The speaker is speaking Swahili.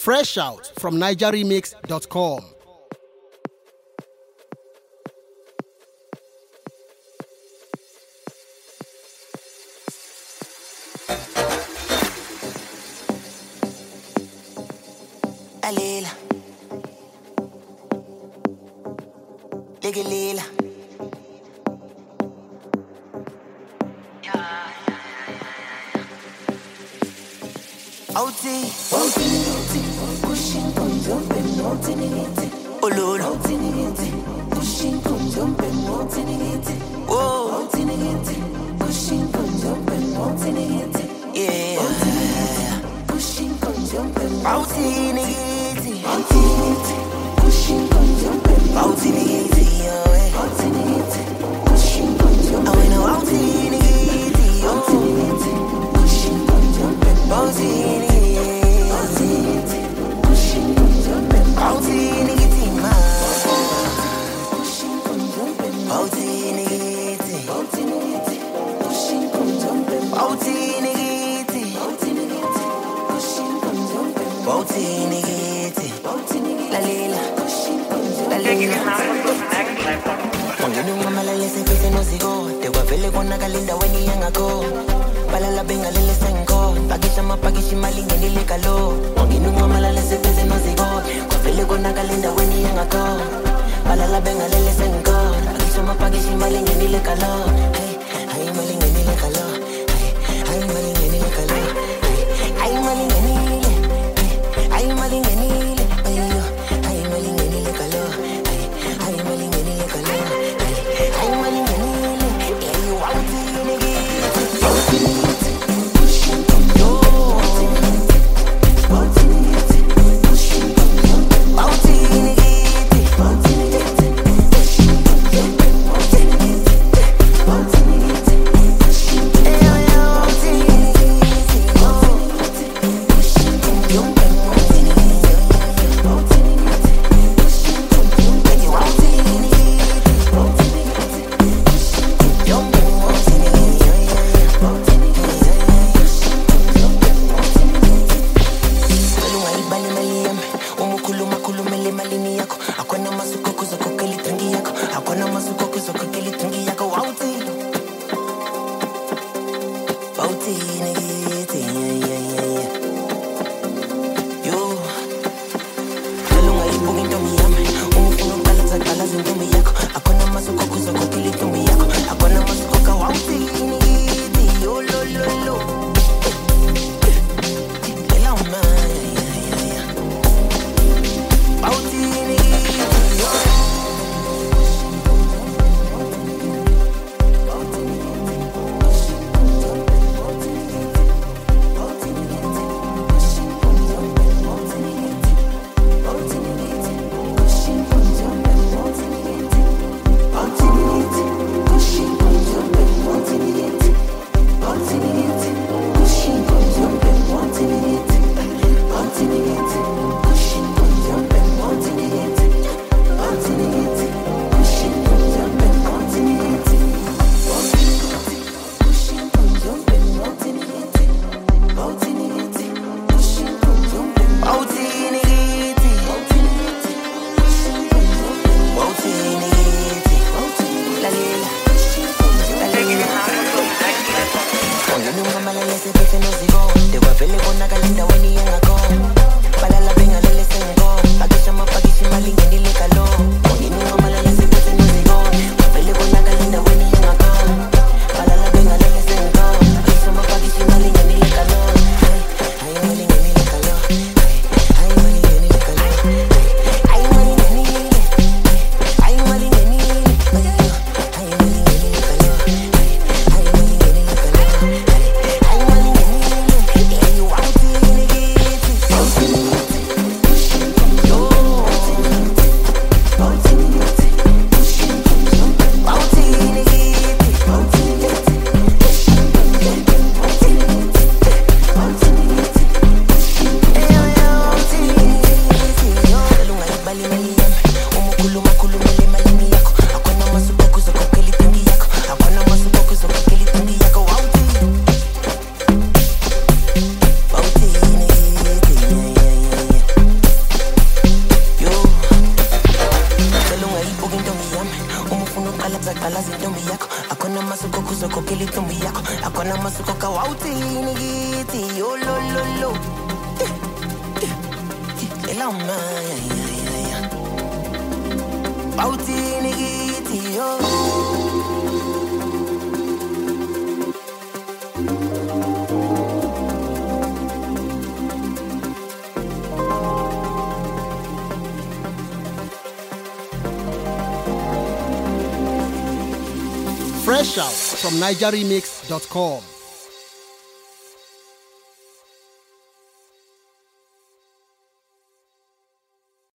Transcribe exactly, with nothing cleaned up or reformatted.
Fresh out from niger remix dot com. Alila Ligilila O T O T pushing come jumping O T Ololo O T pushing come jumping O T Whoa O T pushing come jumping O T Yeah pushing come jumping O T O T pushing come jumping O T O T pushing come jumping I went O T O T pushing come jumping O T Kalinda weni yangako balala bengalele sengo pakisha mapakishi malingeni lekalo onginu mamalale sepeze nozigo kwafele kona kalinda weni yangako balala bengalele sengo pakisha mapakishi malingeni lekalo hey hey malingeni lekalo hey hey malingeni lekalo hey hey malingeni hey hey malingeni ayo hey malingeni lekalo hey hey malingeni lekalo hey hey malingeni akona masuko kuzoko kilitumbi yako akona masuko kawauti nigiti yo lo lo lo ela una auti nigiti yo Fresh out from Niger Remix dot com.